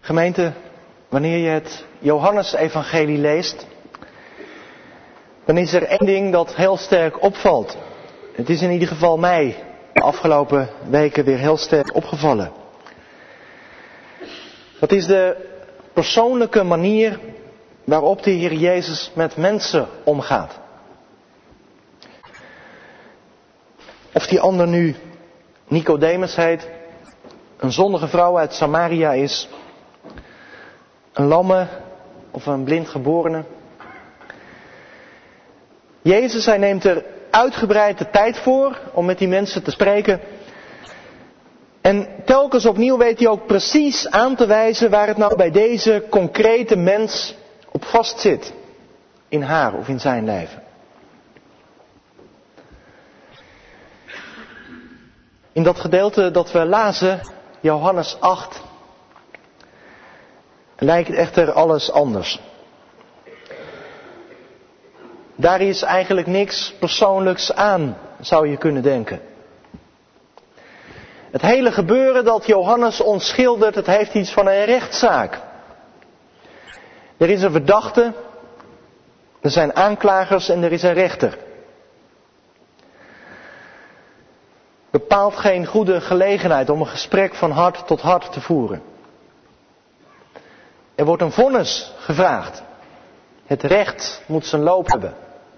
Gemeente, wanneer je het Johannes-evangelie leest, dan is er één ding dat heel sterk opvalt. Het is in ieder geval mij de afgelopen weken weer heel sterk opgevallen. Dat is de persoonlijke manier waarop de Heer Jezus met mensen omgaat. Of die ander nu Nicodemus heet, een zondige vrouw uit Samaria is, een lamme of een blindgeborene. Jezus, hij neemt er uitgebreid de tijd voor om met die mensen te spreken. En telkens opnieuw weet hij ook precies aan te wijzen waar het nou bij deze concrete mens op vast zit. In haar of in zijn leven. In dat gedeelte dat we lazen, Johannes 8, lijkt echter alles anders. Daar is eigenlijk niks persoonlijks aan, zou je kunnen denken. Het hele gebeuren dat Johannes ons schildert, het heeft iets van een rechtszaak. Er is een verdachte, er zijn aanklagers en er is een rechter. Bepaalt geen goede gelegenheid om een gesprek van hart tot hart te voeren. Er wordt een vonnis gevraagd. Het recht moet zijn loop hebben.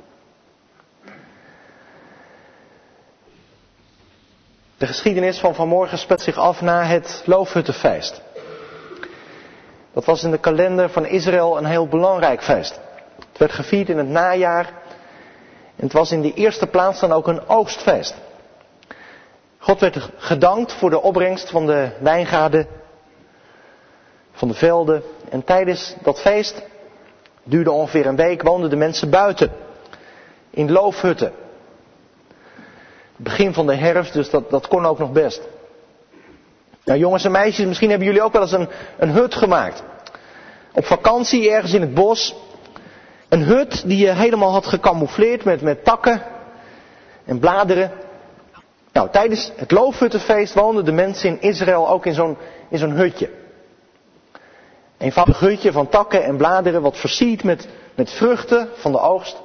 De geschiedenis van vanmorgen speelt zich af na het Loofhuttenfeest. Dat was in de kalender van Israël een heel belangrijk feest. Het werd gevierd in het najaar. En het was in de eerste plaats dan ook een oogstfeest. God werd gedankt voor de opbrengst van de wijngaarden, van de velden. En tijdens dat feest, duurde ongeveer een week, woonden de mensen buiten. In loofhutten. Begin van de herfst, dus dat kon ook nog best. Nou jongens en meisjes, misschien hebben jullie ook wel eens een hut gemaakt. Op vakantie ergens in het bos. Een hut die je helemaal had gecamoufleerd met takken en bladeren. Nou, tijdens het Loofhuttenfeest woonden de mensen in Israël ook in zo'n hutje. Een eenvoudig hutje van takken en bladeren, wat versierd met vruchten van de oogst.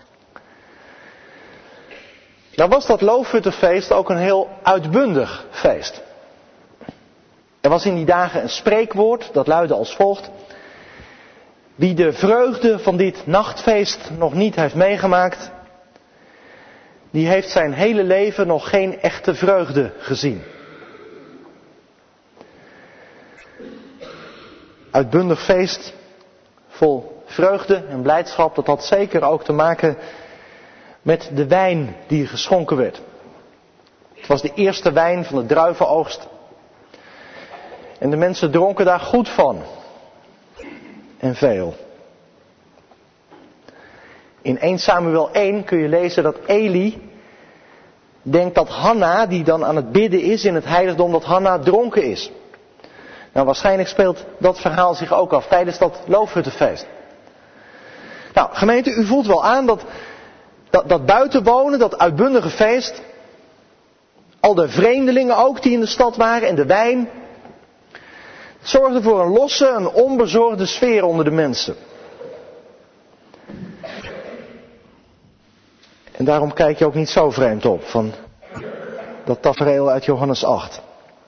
Nou was dat Loofhuttenfeest ook een heel uitbundig feest. Er was in die dagen een spreekwoord, dat luidde als volgt. Wie de vreugde van dit nachtfeest nog niet heeft meegemaakt, die heeft zijn hele leven nog geen echte vreugde gezien. Uitbundig feest, vol vreugde en blijdschap, dat had zeker ook te maken met de wijn die geschonken werd. Het was de eerste wijn van de druivenoogst. En de mensen dronken daar goed van. En veel. In 1 Samuel 1 kun je lezen dat Eli denkt dat Hanna, die dan aan het bidden is in het heiligdom, dat Hanna dronken is. Nou, waarschijnlijk speelt dat verhaal zich ook af tijdens dat Loofhuttenfeest. Nou, gemeente, u voelt wel aan dat buitenwonen, dat uitbundige feest, al de vreemdelingen ook die in de stad waren en de wijn, het zorgde voor een losse, een onbezorgde sfeer onder de mensen. En daarom kijk je ook niet zo vreemd op van dat tafereel uit Johannes 8.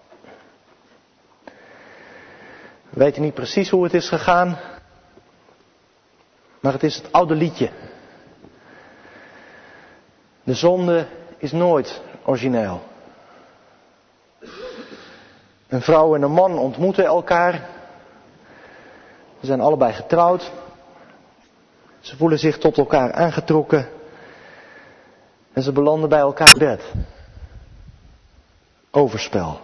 We weten niet precies hoe het is gegaan, maar het is het oude liedje. De zonde is nooit origineel. Een vrouw en een man ontmoeten elkaar. Ze zijn allebei getrouwd. Ze voelen zich tot elkaar aangetrokken. En ze belanden bij elkaar in bed. Overspel.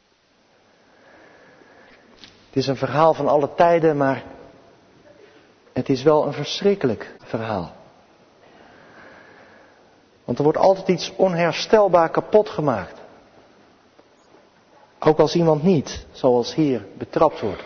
Het is een verhaal van alle tijden, maar het is wel een verschrikkelijk verhaal. Want er wordt altijd iets onherstelbaar kapot gemaakt. Ook als iemand niet, zoals hier, betrapt wordt.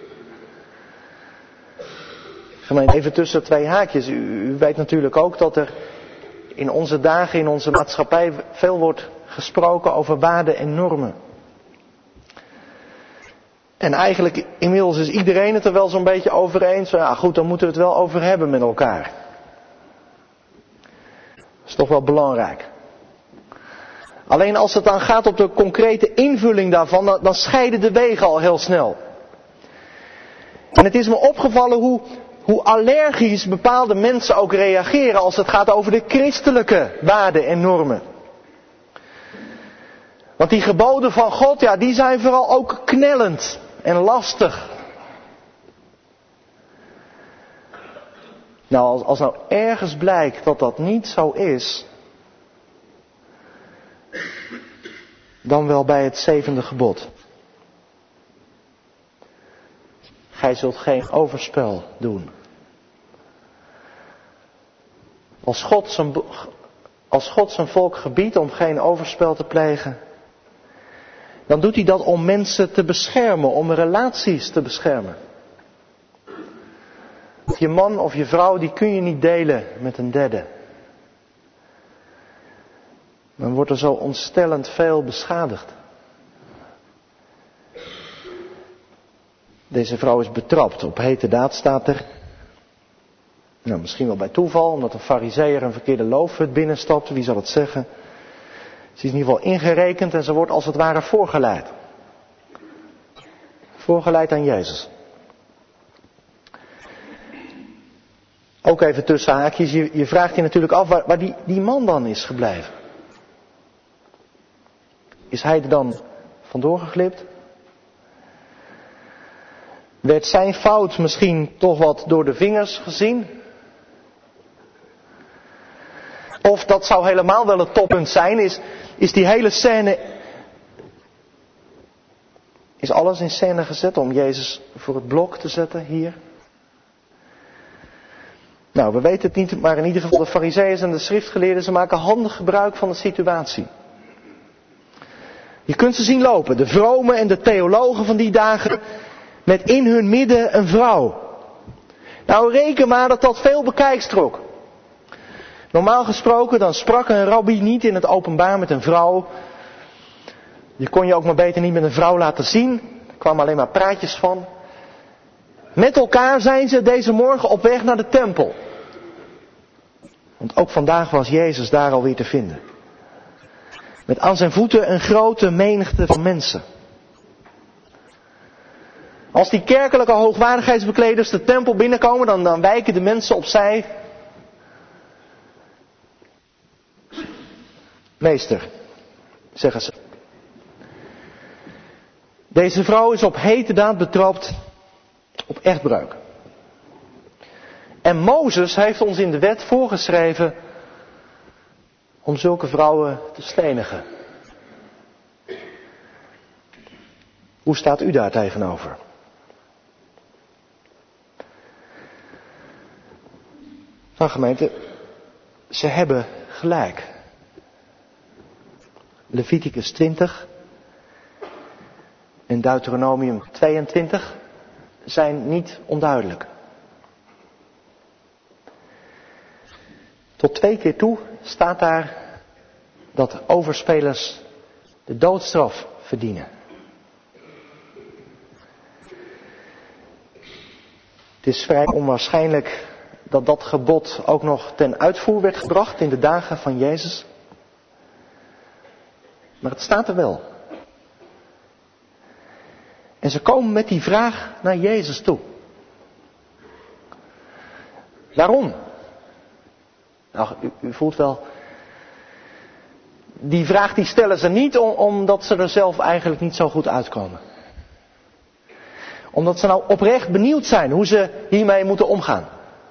Gemeente, even tussen 2 haakjes. U weet natuurlijk ook dat er in onze dagen, in onze maatschappij, veel wordt gesproken over waarden en normen. En eigenlijk inmiddels is iedereen het er wel zo'n beetje over eens. Ja goed, dan moeten we het wel over hebben met elkaar. Dat is toch wel belangrijk. Alleen als het dan gaat op de concrete invulling daarvan, dan scheiden de wegen al heel snel. En het is me opgevallen hoe allergisch bepaalde mensen ook reageren als het gaat over de christelijke waarden en normen. Want die geboden van God, ja, die zijn vooral ook knellend en lastig. Nou, als nou ergens blijkt dat dat niet zo is, dan wel bij het 7e gebod. Gij zult geen overspel doen. Als God zijn volk gebiedt om geen overspel te plegen, dan doet hij dat om mensen te beschermen, om relaties te beschermen. Je man of je vrouw, die kun je niet delen met een derde. Dan wordt er zo ontstellend veel beschadigd. Deze vrouw is betrapt. Op hete daad staat er. Nou, misschien wel bij toeval, omdat een farizeeër een verkeerde loofhut binnenstapt. Wie zal het zeggen? Ze is in ieder geval ingerekend en ze wordt als het ware voorgeleid. Voorgeleid aan Jezus. Ook even tussen haakjes. Je vraagt je natuurlijk af waar die man dan is gebleven. Is hij er dan vandoor geglipt? Werd zijn fout misschien toch wat door de vingers gezien? Of dat zou helemaal wel het toppunt zijn, is die hele scène, is alles in scène gezet om Jezus voor het blok te zetten hier? Nou, we weten het niet, maar in ieder geval de farizeeërs en de schriftgeleerden, ze maken handig gebruik van de situatie. Je kunt ze zien lopen, de vromen en de theologen van die dagen, met in hun midden een vrouw. Nou, reken maar dat dat veel bekijks trok. Normaal gesproken, dan sprak een rabbi niet in het openbaar met een vrouw. Je kon je ook maar beter niet met een vrouw laten zien. Er kwamen alleen maar praatjes van. Met elkaar zijn ze deze morgen op weg naar de tempel. Want ook vandaag was Jezus daar alweer te vinden. Met aan zijn voeten een grote menigte van mensen. Als die kerkelijke hoogwaardigheidsbekleders de tempel binnenkomen, dan wijken de mensen opzij. Meester, zeggen ze. Deze vrouw is op hete daad betrapt op echtbreuk. En Mozes heeft ons in de wet voorgeschreven om zulke vrouwen te stenigen. Hoe staat u daar tegenover? Nou gemeente, ze hebben gelijk. Leviticus 20 en Deuteronomium 22 zijn niet onduidelijk. Tot 2 keer toe staat daar dat overspelers de doodstraf verdienen. Het is vrij onwaarschijnlijk dat dat gebod ook nog ten uitvoer werd gebracht in de dagen van Jezus. Maar het staat er wel. En ze komen met die vraag naar Jezus toe. Waarom? Nou, u voelt wel. Die vraag die stellen ze niet omdat ze er zelf eigenlijk niet zo goed uitkomen. Omdat ze nou oprecht benieuwd zijn hoe ze hiermee moeten omgaan.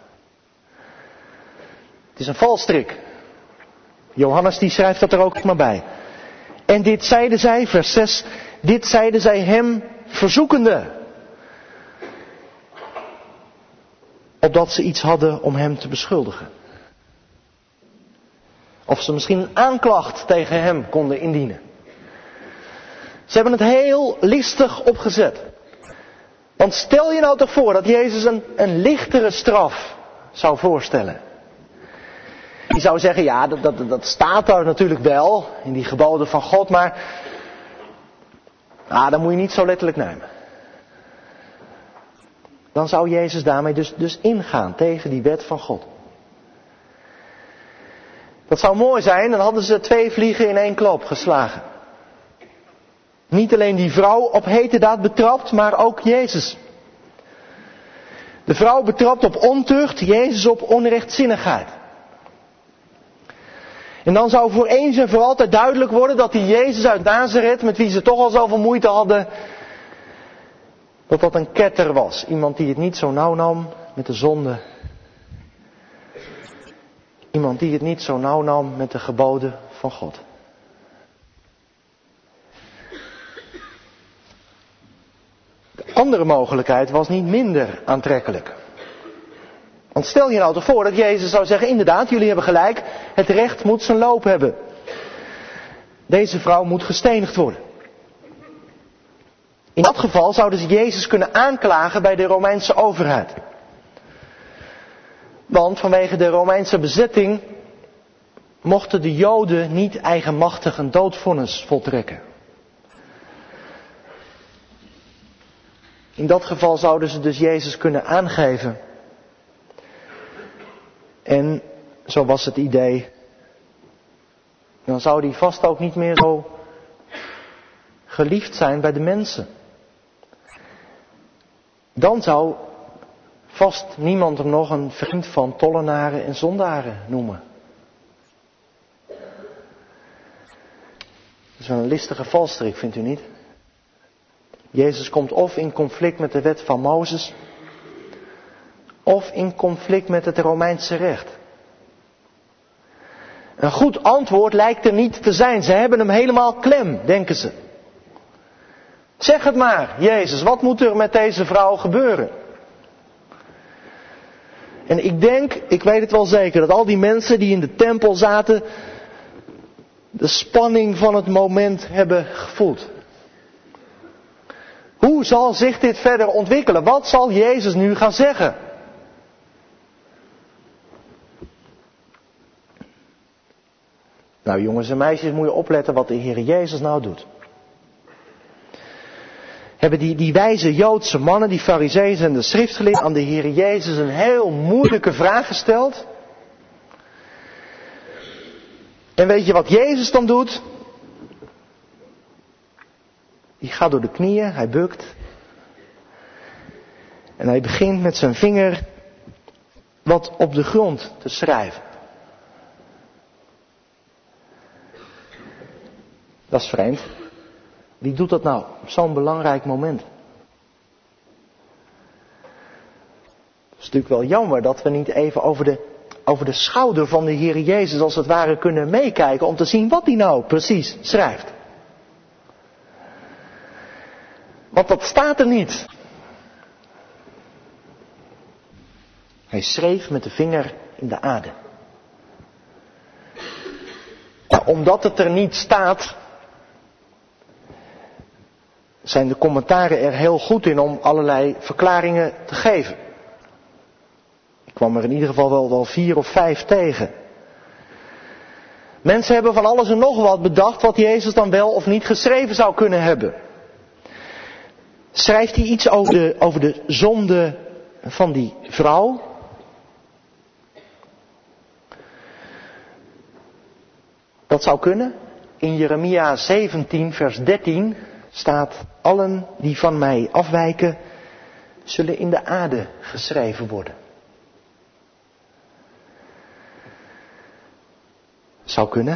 Het is een valstrik. Johannes die schrijft dat er ook maar bij. En dit zeiden zij, vers 6, dit zeiden zij hem verzoekende. Opdat ze iets hadden om hem te beschuldigen. Of ze misschien een aanklacht tegen hem konden indienen. Ze hebben het heel listig opgezet. Want stel je nou toch voor dat Jezus een lichtere straf zou voorstellen. Die zou zeggen, ja, dat staat daar natuurlijk wel, in die geboden van God, maar dan moet je niet zo letterlijk nemen. Dan zou Jezus daarmee dus ingaan tegen die wet van God. Dat zou mooi zijn, dan hadden ze 2 vliegen in 1 klap geslagen. Niet alleen die vrouw op heterdaad betrapt, maar ook Jezus. De vrouw betrapt op ontucht, Jezus op onrechtzinnigheid. En dan zou voor eens en voor altijd duidelijk worden dat die Jezus uit Nazareth, met wie ze toch al zoveel moeite hadden, dat een ketter was. Iemand die het niet zo nauw nam met de zonde. Iemand die het niet zo nauw nam met de geboden van God. De andere mogelijkheid was niet minder aantrekkelijk. Want stel je nou toch voor dat Jezus zou zeggen, inderdaad, jullie hebben gelijk, het recht moet zijn loop hebben. Deze vrouw moet gestenigd worden. In dat geval zouden ze Jezus kunnen aanklagen bij de Romeinse overheid. Want vanwege de Romeinse bezetting mochten de Joden niet eigenmachtig een doodvonnis voltrekken. In dat geval zouden ze dus Jezus kunnen aangeven. En, zo was het idee, dan zou hij vast ook niet meer zo geliefd zijn bij de mensen. Dan zou vast niemand hem nog een vriend van tollenaren en zondaren noemen. Dat is wel een listige valstrik, vindt u niet? Jezus komt of in conflict met de wet van Mozes, of in conflict met het Romeinse recht. Een goed antwoord lijkt er niet te zijn. Ze hebben hem helemaal klem, denken ze. Zeg het maar, Jezus, wat moet er met deze vrouw gebeuren? En ik weet het wel zeker, dat al die mensen die in de tempel zaten, de spanning van het moment hebben gevoeld. Hoe zal zich dit verder ontwikkelen? Wat zal Jezus nu gaan zeggen? Nou jongens en meisjes, moet je opletten wat de Heer Jezus nou doet. Hebben die wijze Joodse mannen, die Farizeeën en de schriftgeleerden, aan de Heer Jezus een heel moeilijke vraag gesteld. En weet je wat Jezus dan doet? Die gaat door de knieën, hij bukt. En hij begint met zijn vinger wat op de grond te schrijven. Dat is vreemd. Wie doet dat nou op zo'n belangrijk moment? Het is natuurlijk wel jammer dat we niet even over de schouder van de Heer Jezus als het ware kunnen meekijken om te zien wat hij nou precies schrijft. Want dat staat er niet. Hij schreef met de vinger in de aarde. Ja, omdat het er niet staat, zijn de commentaren er heel goed in om allerlei verklaringen te geven. Ik kwam er in ieder geval wel 4 of 5 tegen. Mensen hebben van alles en nog wat bedacht wat Jezus dan wel of niet geschreven zou kunnen hebben. Schrijft hij iets over de zonde van die vrouw? Dat zou kunnen. In Jeremia 17 vers 13 staat: allen die van mij afwijken, zullen in de aarde geschreven worden. Zou kunnen.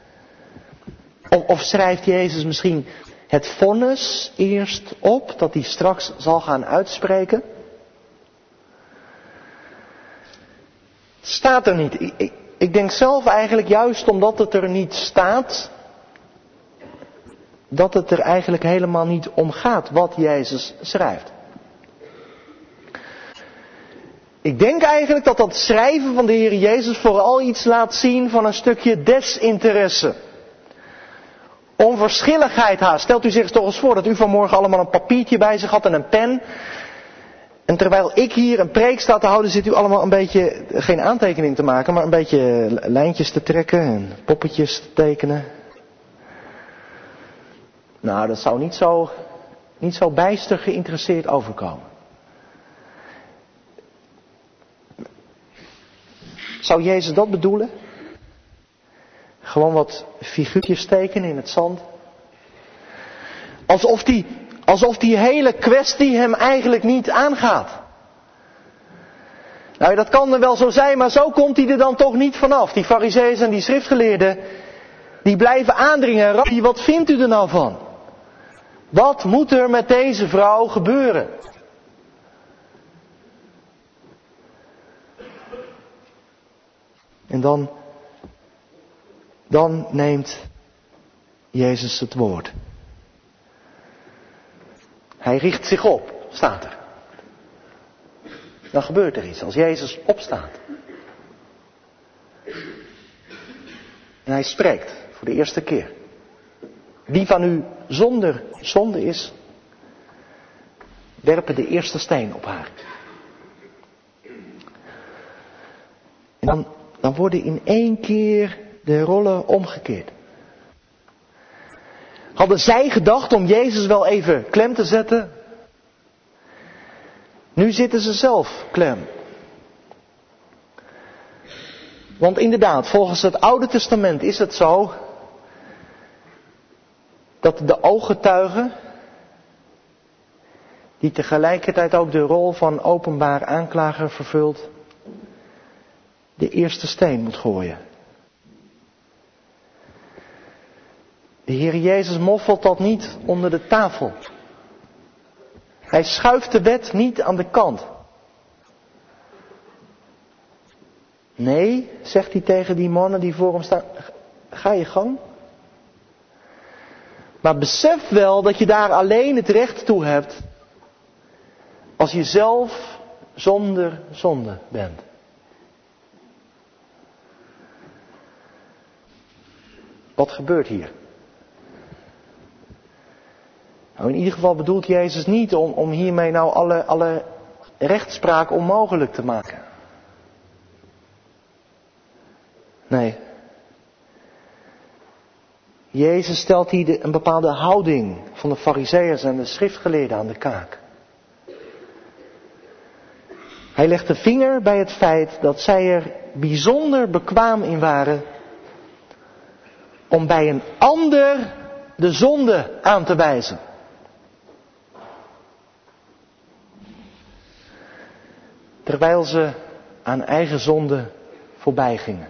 Of schrijft Jezus misschien het vonnis eerst op dat hij straks zal gaan uitspreken? Het staat er niet. Ik denk zelf eigenlijk juist omdat het er niet staat, dat het er eigenlijk helemaal niet om gaat wat Jezus schrijft. Ik denk eigenlijk dat dat schrijven van de Heer Jezus vooral iets laat zien van een stukje desinteresse. Onverschilligheid haast. Stelt u zich toch eens voor dat u vanmorgen allemaal een papiertje bij zich had en een pen. En terwijl ik hier een preek sta te houden, zit u allemaal een beetje, geen aantekening te maken, maar een beetje lijntjes te trekken en poppetjes te tekenen. Nou, dat zou niet zo bijster geïnteresseerd overkomen. Zou Jezus dat bedoelen? Gewoon wat figuurtjes tekenen in het zand? Alsof die hele kwestie hem eigenlijk niet aangaat. Nou, dat kan er wel zo zijn, maar zo komt hij er dan toch niet vanaf. Die farizeeën en die schriftgeleerden, die blijven aandringen. Rabbi, wat vindt u er nou van? Wat moet er met deze vrouw gebeuren? En dan neemt Jezus het woord. Hij richt zich op, staat er. Dan gebeurt er iets als Jezus opstaat. En hij spreekt voor de eerste keer. Wie van u zonder zonde is, werpen de eerste steen op haar. En dan worden in één keer de rollen omgekeerd. Hadden zij gedacht om Jezus wel even klem te zetten? Nu zitten ze zelf klem. Want inderdaad, volgens het Oude Testament is het zo dat de ooggetuige, die tegelijkertijd ook de rol van openbaar aanklager vervult, de eerste steen moet gooien. De Heer Jezus moffelt dat niet onder de tafel. Hij schuift de wet niet aan de kant. Nee, zegt hij tegen die mannen die voor hem staan, ga je gang. Maar besef wel dat je daar alleen het recht toe hebt als je zelf zonder zonde bent. Wat gebeurt hier? Nou, in ieder geval bedoelt Jezus niet om hiermee nou alle rechtspraak onmogelijk te maken. Nee. Jezus stelt hier een bepaalde houding van de farizeeërs en de schriftgeleerden aan de kaak. Hij legt de vinger bij het feit dat zij er bijzonder bekwaam in waren om bij een ander de zonde aan te wijzen. Terwijl ze aan eigen zonde voorbij gingen.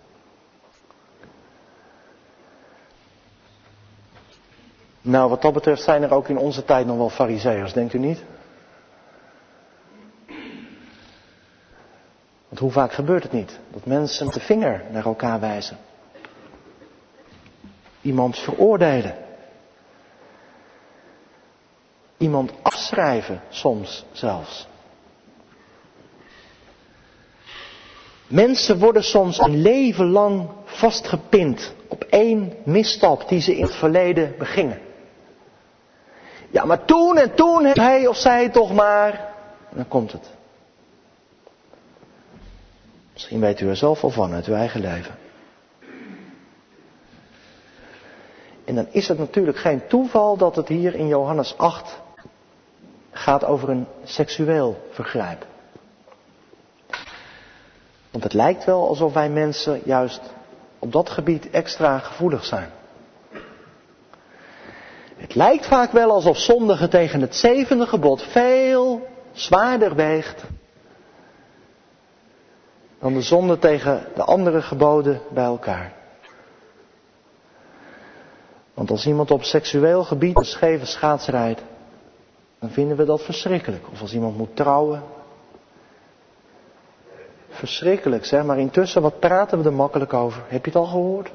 Nou, wat dat betreft zijn er ook in onze tijd nog wel farizeeërs, denkt u niet? Want hoe vaak gebeurt het niet? Dat mensen met de vinger naar elkaar wijzen. Iemand veroordelen. Iemand afschrijven, soms zelfs. Mensen worden soms een leven lang vastgepind op één misstap die ze in het verleden begingen. Ja, maar toen en toen heeft hij of zij toch maar. En dan komt het. Misschien weet u er zelf wel van uit uw eigen leven. En dan is het natuurlijk geen toeval dat het hier in Johannes 8 gaat over een seksueel vergrijp. Want het lijkt wel alsof wij mensen juist op dat gebied extra gevoelig zijn. Het lijkt vaak wel alsof zondigen tegen het 7e gebod veel zwaarder weegt dan de zonde tegen de andere geboden bij elkaar. Want als iemand op seksueel gebied een scheve schaats rijdt, dan vinden we dat verschrikkelijk. Of als iemand moet trouwen. Verschrikkelijk zeg, maar intussen wat praten we er makkelijk over. Heb je het al gehoord?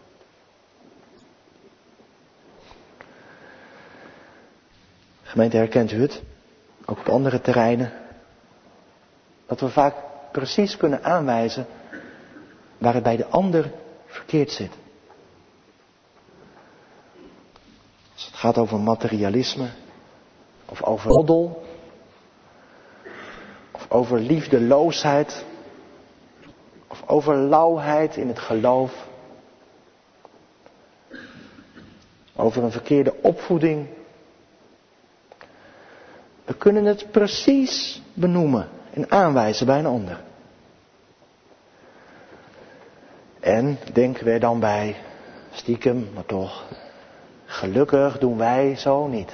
Gemeente, herkent u het? Ook op andere terreinen. Dat we vaak precies kunnen aanwijzen waar het bij de ander verkeerd zit. Als het gaat over materialisme, of over roddel, of over liefdeloosheid, of over lauwheid in het geloof, over een verkeerde opvoeding. We kunnen het precies benoemen en aanwijzen bij een ander. En denken we dan bij, stiekem, maar toch, gelukkig doen wij zo niet.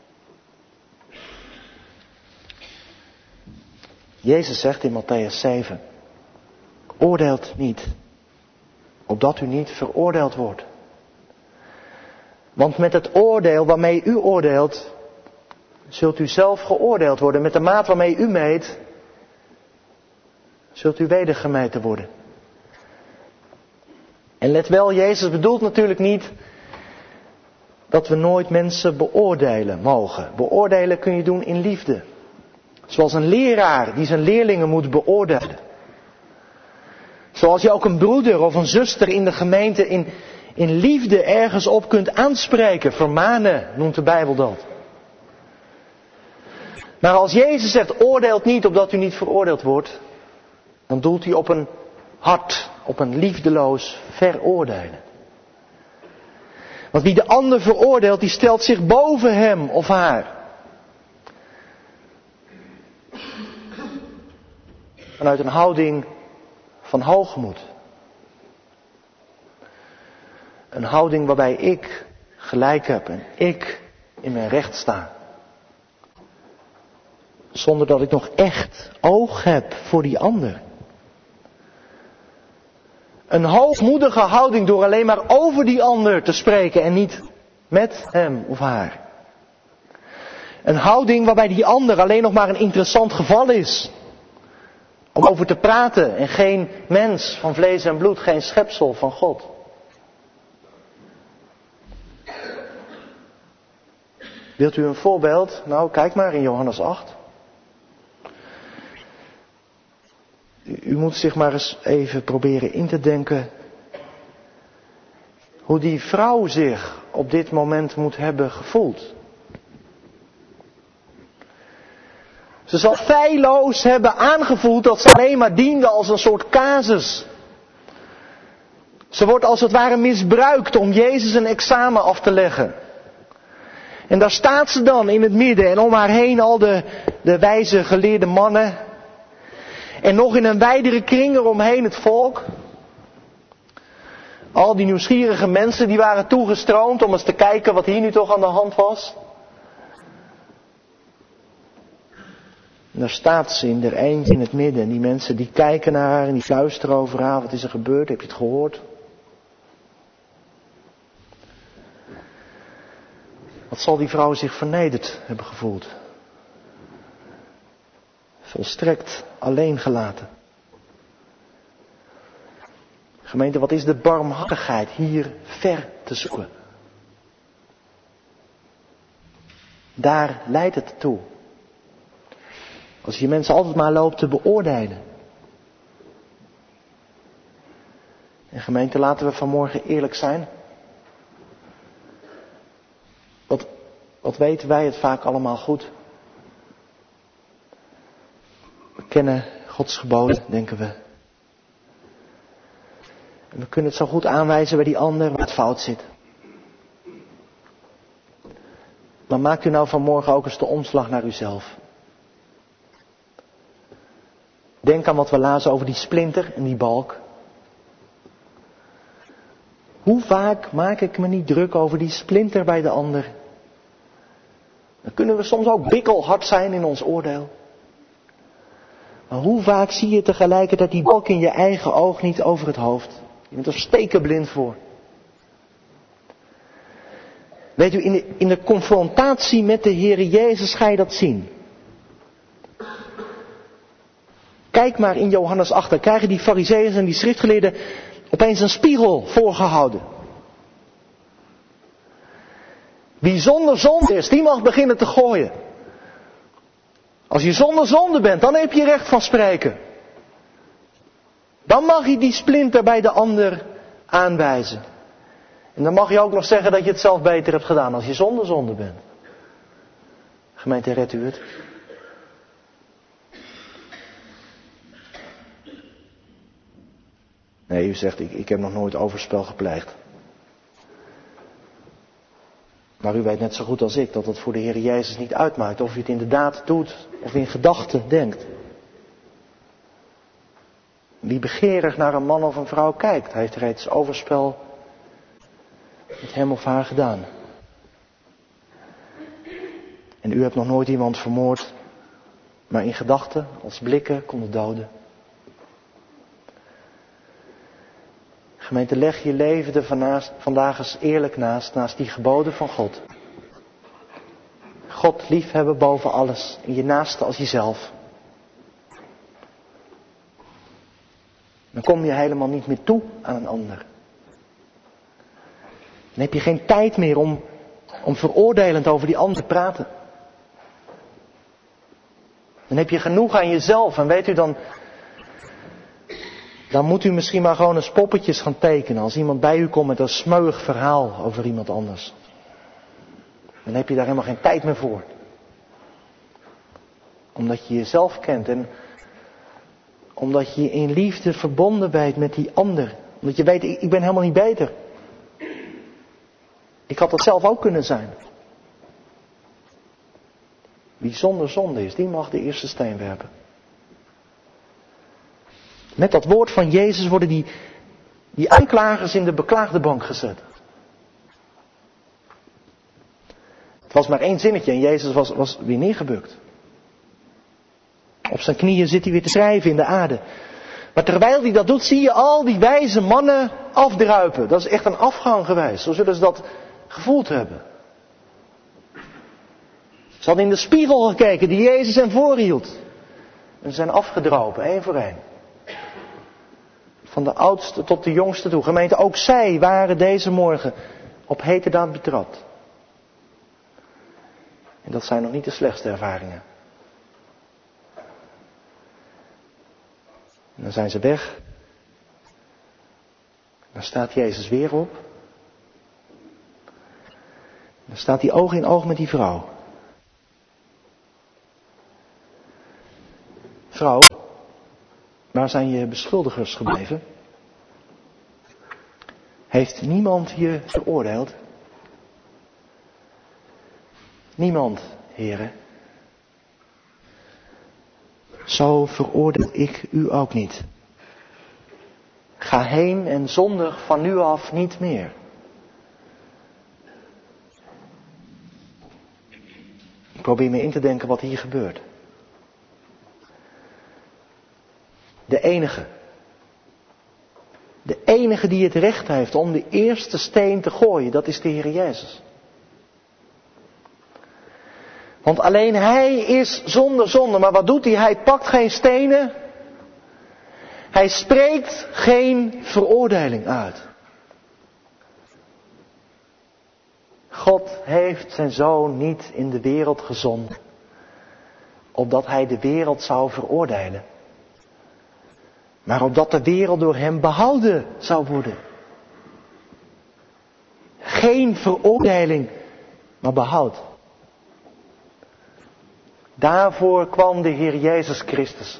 Jezus zegt in Mattheüs 7, oordeelt niet, opdat u niet veroordeeld wordt. Want met het oordeel waarmee u oordeelt, zult u zelf geoordeeld worden. Met de maat waarmee u meet, zult u wedergemeten worden. En let wel, Jezus bedoelt natuurlijk niet dat we nooit mensen beoordelen mogen. Beoordelen kun je doen in liefde. Zoals een leraar die zijn leerlingen moet beoordelen. Zoals je ook een broeder of een zuster in de gemeente in liefde ergens op kunt aanspreken. Vermanen noemt de Bijbel dat. Maar als Jezus zegt, oordeelt niet opdat u niet veroordeeld wordt, dan doelt hij op een hard, op een liefdeloos veroordelen. Want wie de ander veroordeelt, die stelt zich boven hem of haar. Vanuit een houding van hoogmoed. Een houding waarbij ik gelijk heb en ik in mijn recht sta. Zonder dat ik nog echt oog heb voor die ander. Een hoogmoedige houding door alleen maar over die ander te spreken en niet met hem of haar. Een houding waarbij die ander alleen nog maar een interessant geval is. Om over te praten en geen mens van vlees en bloed, geen schepsel van God. Wilt u een voorbeeld? Nou, kijk maar in Johannes 8. U moet zich maar eens even proberen in te denken hoe die vrouw zich op dit moment moet hebben gevoeld. Ze zal feilloos hebben aangevoeld dat ze alleen maar diende als een soort casus. Ze wordt als het ware misbruikt om Jezus een examen af te leggen. En daar staat ze dan in het midden en om haar heen al de wijze geleerde mannen. En nog in een wijdere kring eromheen het volk. Al die nieuwsgierige mensen die waren toegestroomd om eens te kijken wat hier nu toch aan de hand was. En daar staat ze in er eens in het midden. En die mensen die kijken naar haar en die fluisteren over haar. Wat is er gebeurd? Heb je het gehoord? Wat zal die vrouw zich vernederd hebben gevoeld? Volstrekt alleen gelaten. Gemeente, wat is de barmhartigheid hier ver te zoeken? Daar leidt het toe. Als je mensen altijd maar loopt te beoordelen. En gemeente, laten we vanmorgen eerlijk zijn. Wat weten wij het vaak allemaal goed? We kennen Gods geboden, denken we. En we kunnen het zo goed aanwijzen bij die ander waar het fout zit. Maar maakt u nou vanmorgen ook eens de omslag naar uzelf. Denk aan wat we lazen over die splinter en die balk. Hoe vaak maak ik me niet druk over die splinter bij de ander? Dan kunnen we soms ook bikkelhard zijn in ons oordeel. Maar hoe vaak zie je tegelijkertijd die balk in je eigen oog niet over het hoofd? Je bent er stekenblind voor. Weet u, in de confrontatie met de Heere Jezus ga je dat zien. Kijk maar in Johannes 8, dan krijgen die farizeeërs en die schriftgeleerden opeens een spiegel voorgehouden. Wie zonder zonde is, die mag beginnen te gooien. Als je zonder zonde bent, dan heb je recht van spreken. Dan mag je die splinter bij de ander aanwijzen. En dan mag je ook nog zeggen dat je het zelf beter hebt gedaan als je zonder zonde bent. Gemeente, redt u het? Nee, u zegt, ik heb nog nooit overspel gepleegd. Maar u weet net zo goed als ik dat het voor de Heer Jezus niet uitmaakt of u het inderdaad doet of in gedachten denkt. Wie begeerig naar een man of een vrouw kijkt, heeft reeds overspel met hem of haar gedaan. En u hebt nog nooit iemand vermoord, maar in gedachten, als blikken, konden doden. Gemeente, leg je leven er vandaag eens eerlijk naast die geboden van God. God liefhebben boven alles en je naaste als jezelf. Dan kom je helemaal niet meer toe aan een ander. Dan heb je geen tijd meer om veroordelend over die ander te praten. Dan heb je genoeg aan jezelf en weet u dan moet u misschien maar gewoon eens poppetjes gaan tekenen als iemand bij u komt met een smeuig verhaal over iemand anders. Dan heb je daar helemaal geen tijd meer voor. Omdat je jezelf kent en omdat je in liefde verbonden bent met die ander. Omdat je weet, ik ben helemaal niet beter. Ik had dat zelf ook kunnen zijn. Wie zonder zonde is, die mag de eerste steen werpen. Met dat woord van Jezus worden die aanklagers in de beklaagde bank gezet. Het was maar één zinnetje en Jezus was weer neergebukt. Op zijn knieën zit hij weer te schrijven in de aarde. Maar terwijl hij dat doet, zie je al die wijze mannen afdruipen. Dat is echt een afgang geweest. Zo zullen ze dat gevoeld hebben. Ze hadden in de spiegel gekeken die Jezus hen voorhield. En ze zijn afgedropen, één voor één. Van de oudste tot de jongste toe. Gemeente, ook zij waren deze morgen op heterdaad betrapt. En dat zijn nog niet de slechtste ervaringen. En dan zijn ze weg. Dan staat Jezus weer op. Dan staat hij oog in oog met die vrouw. Vrouw, waar zijn je beschuldigers gebleven? Heeft niemand je veroordeeld? Niemand, heren. Zo veroordeel ik u ook niet. Ga heen en zondig van nu af niet meer. Ik probeer me in te denken wat hier gebeurt. De enige die het recht heeft om de eerste steen te gooien, dat is de Heer Jezus. Want alleen Hij is zonder zonde. Maar wat doet Hij? Hij pakt geen stenen. Hij spreekt geen veroordeling uit. God heeft zijn Zoon niet in de wereld gezonden, opdat Hij de wereld zou veroordelen. Maar opdat de wereld door Hem behouden zou worden. Geen veroordeling, maar behoud. Daarvoor kwam de Heer Jezus Christus.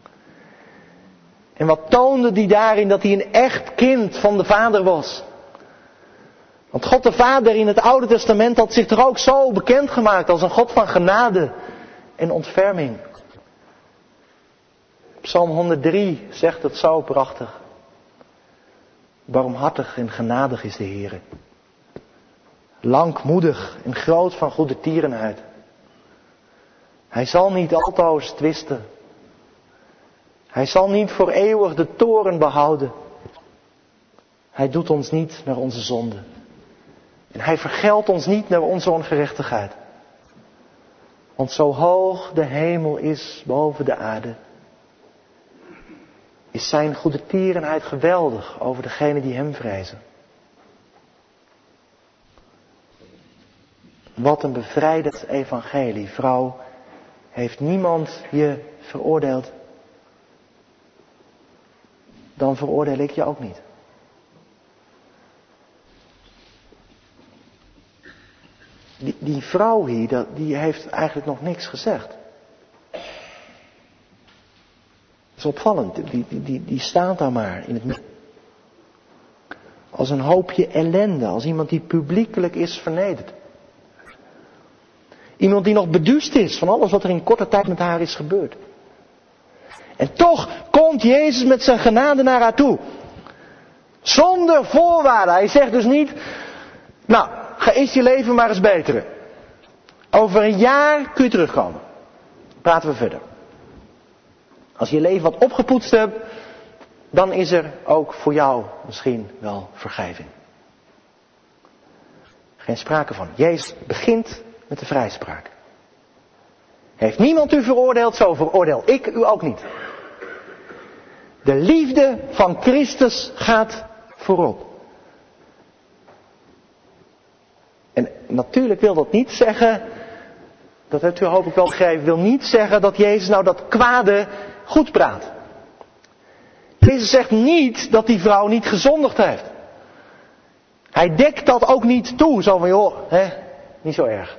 En wat toonde die daarin? Dat hij een echt kind van de Vader was. Want God de Vader in het Oude Testament had zich toch ook zo bekendgemaakt als een God van genade en ontferming. Psalm 103 zegt het zo prachtig. Barmhartig en genadig is de Heer. Langmoedig en groot van goede tierenheid. Hij zal niet altoos twisten. Hij zal niet voor eeuwig de toorn behouden. Hij doet ons niet naar onze zonde. En hij vergeldt ons niet naar onze ongerechtigheid. Want zo hoog de hemel is boven de aarde, is zijn goede tierenheid geweldig over degenen die hem vrezen. Wat een bevrijdend evangelie. Vrouw, heeft niemand je veroordeeld? Dan veroordeel ik je ook niet. Die vrouw hier, die heeft eigenlijk nog niks gezegd. Dat is opvallend. Die staat daar maar in het midden. Als een hoopje ellende. Als iemand die publiekelijk is vernederd. Iemand die nog beduust is van alles wat er in korte tijd met haar is gebeurd. En toch komt Jezus met zijn genade naar haar toe. Zonder voorwaarden. Hij zegt dus niet, nou, ga eerst je leven maar eens beteren. Over een jaar kun je terugkomen. Praten we verder. Als je je leven wat opgepoetst hebt, dan is er ook voor jou misschien wel vergeving. Geen sprake van. Jezus begint met de vrijspraak. Heeft niemand u veroordeeld, zo veroordeel ik u ook niet. De liefde van Christus gaat voorop. En natuurlijk wil dat niet zeggen, dat hebt u hoop ik wel begrepen, wil niet zeggen dat Jezus nou dat kwade goed praat. Jezus zegt niet dat die vrouw niet gezondigd heeft. Hij dekt dat ook niet toe, zo van joh, niet zo erg.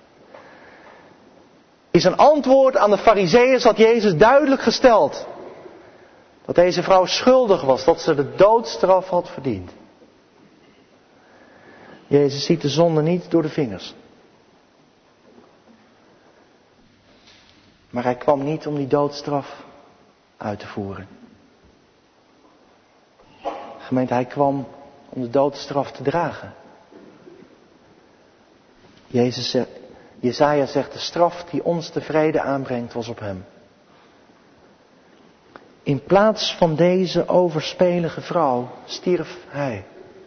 In zijn antwoord aan de Farizeeërs had Jezus duidelijk gesteld dat deze vrouw schuldig was, dat ze de doodstraf had verdiend. Jezus ziet de zonde niet door de vingers. Maar hij kwam niet om die doodstraf uit te voeren. Gemeente, hij kwam om de doodstraf te dragen. Jesaja zegt, de straf die ons de vrede aanbrengt was op hem. In plaats van deze overspelige vrouw stierf hij.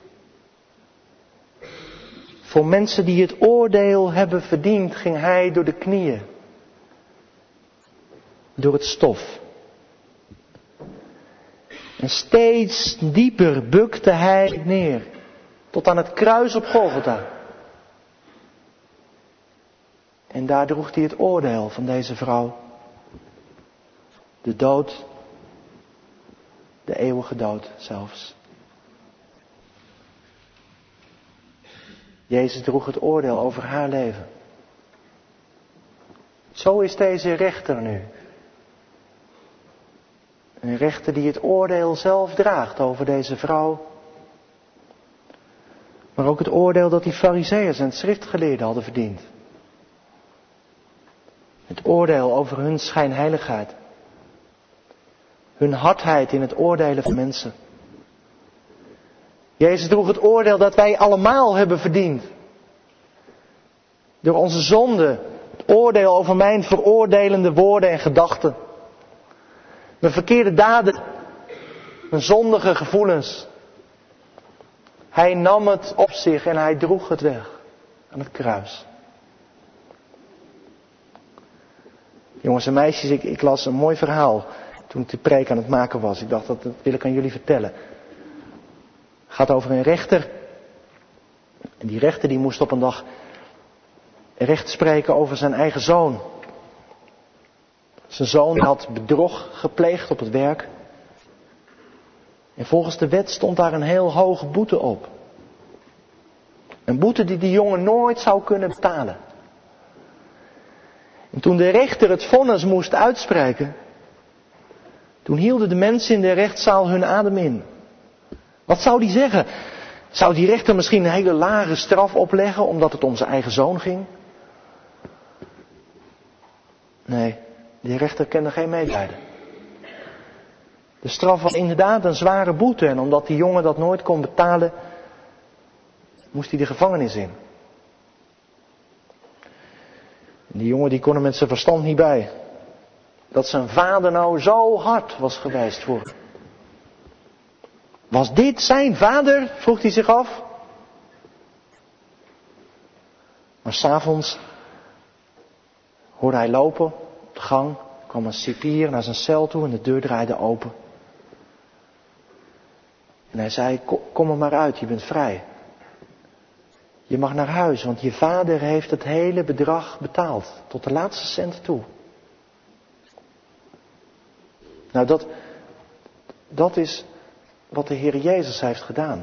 Voor mensen die het oordeel hebben verdiend, ging hij door de knieën. Door het stof. En steeds dieper bukte hij neer. Tot aan het kruis op Golgotha. En daar droeg hij het oordeel van deze vrouw. De dood. De eeuwige dood zelfs. Jezus droeg het oordeel over haar leven. Zo is deze rechter nu. Een rechter die het oordeel zelf draagt over deze vrouw. Maar ook het oordeel dat die Farizeeërs en schriftgeleerden hadden verdiend. Het oordeel over hun schijnheiligheid. Hun hardheid in het oordelen van mensen. Jezus droeg het oordeel dat wij allemaal hebben verdiend. Door onze zonde. Het oordeel over mijn veroordelende woorden en gedachten. Mijn verkeerde daden. Mijn zondige gevoelens. Hij nam het op zich en hij droeg het weg. Aan het kruis. Jongens en meisjes, ik las een mooi verhaal. Toen ik de preek aan het maken was. Ik dacht, dat wil ik aan jullie vertellen. Het gaat over een rechter. En die rechter die moest op een dag recht spreken over zijn eigen zoon. Zijn zoon had bedrog gepleegd op het werk. En volgens de wet stond daar een heel hoge boete op. Een boete die die jongen nooit zou kunnen betalen. En toen de rechter het vonnis moest uitspreken, toen hielden de mensen in de rechtszaal hun adem in. Wat zou die zeggen? Zou die rechter misschien een hele lage straf opleggen omdat het om zijn eigen zoon ging? Nee, die rechter kende geen medelijden. De straf was inderdaad een zware boete en omdat die jongen dat nooit kon betalen, moest hij de gevangenis in. En die jongen die kon er met zijn verstand niet bij. Dat zijn vader nou zo hard was geweest voor hem. Was dit zijn vader? Vroeg hij zich af. Maar 's avonds hoorde hij lopen op de gang. Kwam een cipier naar zijn cel toe en de deur draaide open. En hij zei, kom er maar uit, je bent vrij. Je mag naar huis, want je vader heeft het hele bedrag betaald. Tot de laatste cent toe. Nou, dat is wat de Heer Jezus heeft gedaan.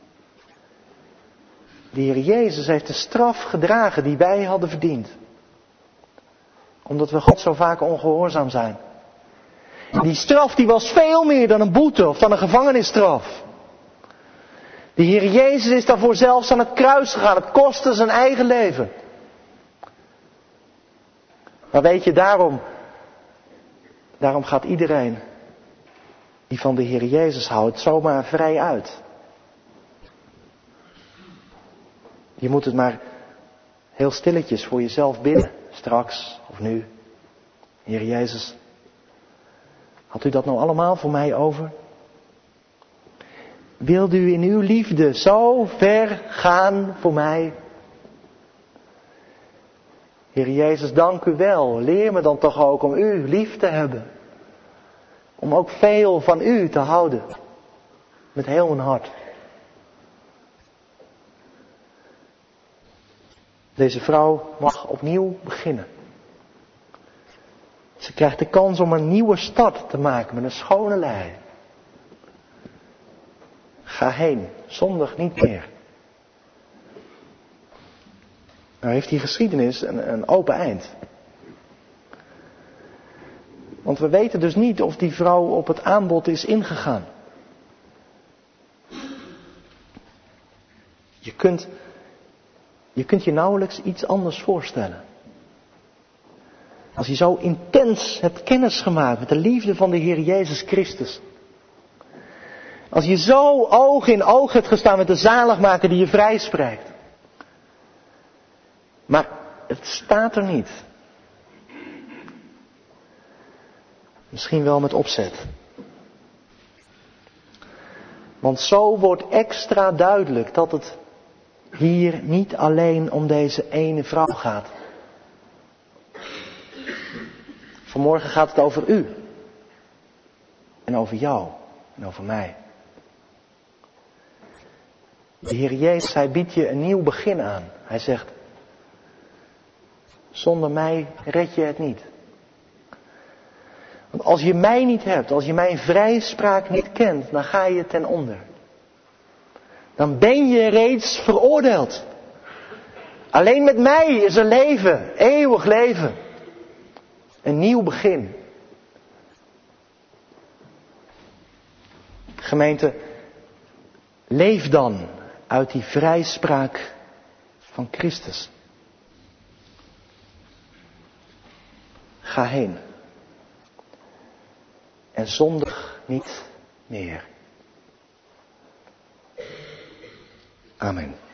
De Heer Jezus heeft de straf gedragen die wij hadden verdiend. Omdat we God zo vaak ongehoorzaam zijn. Die straf die was veel meer dan een boete of dan een gevangenisstraf. De Heer Jezus is daarvoor zelfs aan het kruis gegaan. Het kostte zijn eigen leven. Maar weet je, daarom Daarom gaat iedereen die van de Heer Jezus houdt zomaar vrij uit. Je moet het maar heel stilletjes voor jezelf bidden, straks of nu. Heer Jezus, had u dat nou allemaal voor mij over? Wilt u in uw liefde zo ver gaan voor mij? Heer Jezus, dank u wel. Leer me dan toch ook om u lief te hebben. Om ook veel van u te houden. Met heel mijn hart. Deze vrouw mag opnieuw beginnen. Ze krijgt de kans om een nieuwe start te maken met een schone lei. Ga heen, zondig niet meer. Nou heeft die geschiedenis een open eind. Want we weten dus niet of die vrouw op het aanbod is ingegaan. Je kunt je nauwelijks iets anders voorstellen. Als je zo intens hebt kennis gemaakt met de liefde van de Heer Jezus Christus. Als je zo oog in oog hebt gestaan met de zaligmaker die je vrijspreekt. Maar het staat er niet. Misschien wel met opzet. Want zo wordt extra duidelijk dat het hier niet alleen om deze ene vrouw gaat. Vanmorgen gaat het over u. En over jou. En over mij. De Heer Jezus, Hij biedt je een nieuw begin aan. Hij zegt, zonder mij red je het niet. Want als je mij niet hebt, als je mijn vrijspraak niet kent, dan ga je ten onder. Dan ben je reeds veroordeeld. Alleen met mij is er leven, eeuwig leven. Een nieuw begin. Gemeente, leef dan uit die vrijspraak van Christus. Ga heen. En zondig niet meer. Amen.